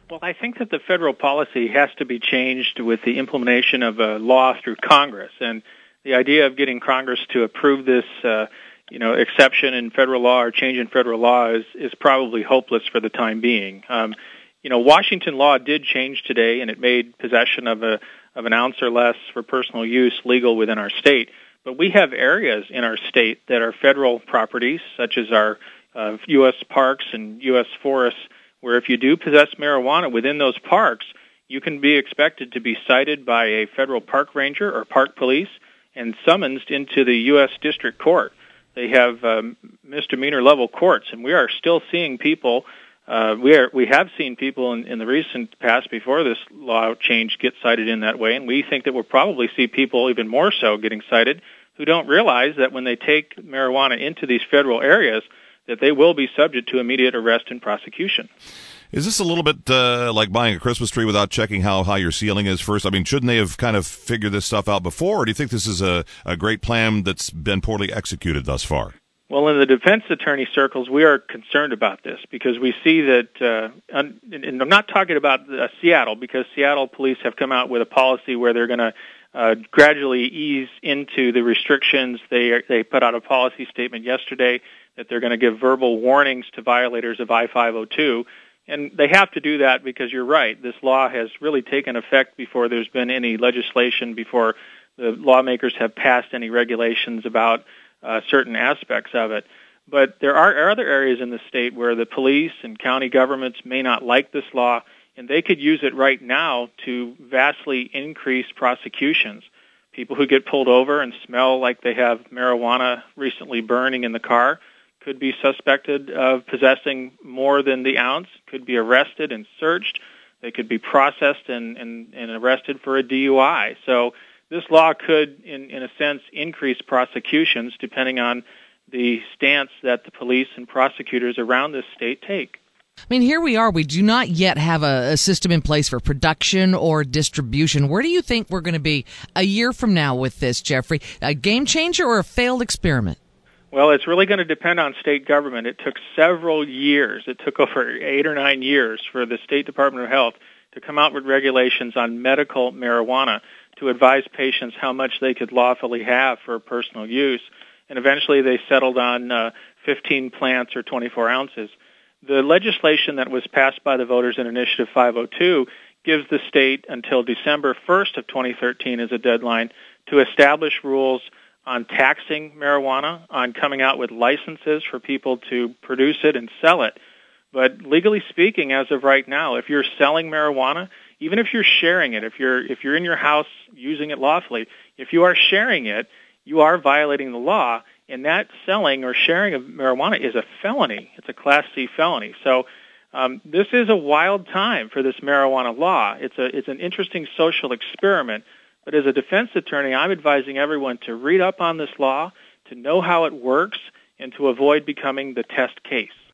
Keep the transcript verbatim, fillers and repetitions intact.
Well, I think that the federal policy has to be changed with the implementation of a law through Congress. And the idea of getting Congress to approve this, uh, you know, exception in federal law or change in federal law is, is probably hopeless for the time being. Um, you know, Washington law did change today, and it made possession of a of an ounce or less for personal use legal within our state. But we have areas in our state that are federal properties, such as our uh, U S parks and U S forests, where if you do possess marijuana within those parks, you can be expected to be cited by a federal park ranger or park police and summoned into the U S District Court. They have um, misdemeanor level courts, and we are still seeing people, uh, we are we have seen people in, in the recent past before this law change get cited in that way, and we think that we'll probably see people even more so getting cited who don't realize that when they take marijuana into these federal areas, that they will be subject to immediate arrest and prosecution. Is this a little bit uh, like buying a Christmas tree without checking how high your ceiling is first? I mean, shouldn't they have kind of figured this stuff out before, or do you think this is a, a great plan that's been poorly executed thus far? Well, in the defense attorney circles, we are concerned about this because we see that, uh, and I'm not talking about uh, Seattle, because Seattle police have come out with a policy where they're going to uh, gradually ease into the restrictions. They they put out a policy statement yesterday that they're going to give verbal warnings to violators of I five oh two. And they have to do that because you're right. This law has really taken effect before there's been any legislation, before the lawmakers have passed any regulations about uh, certain aspects of it. But there are other areas in the state where the police and county governments may not like this law, and they could use it right now to vastly increase prosecutions. People who get pulled over and smell like they have marijuana recently burning in the car could be suspected of possessing more than the ounce, could be arrested and searched. They could be processed and, and, and arrested for a D U I. So this law could, in, in a sense, increase prosecutions depending on the stance that the police and prosecutors around this state take. I mean, here we are. We do not yet have a, a system in place for production or distribution. Where do you think we're going to be a year from now with this, Jeffrey? A game changer or a failed experiment? Well, it's really going to depend on state government. It took several years. It took over eight or nine years for the State Department of Health to come out with regulations on medical marijuana to advise patients how much they could lawfully have for personal use. And eventually they settled on uh, fifteen plants or twenty-four ounces. The legislation that was passed by the voters in Initiative five oh two gives the state until December first of twenty thirteen as a deadline to establish rules on taxing marijuana, on coming out with licenses for people to produce it and sell it. But legally speaking, as of right now, if you're selling marijuana, even if you're sharing it, if you're if you're in your house using it lawfully, if you are sharing it, you are violating the law, and that selling or sharing of marijuana is a felony. It's a Class C felony. So um, this is a wild time for this marijuana law. It's a it's an interesting social experiment. But as a defense attorney, I'm advising everyone to read up on this law, to know how it works, and to avoid becoming the test case.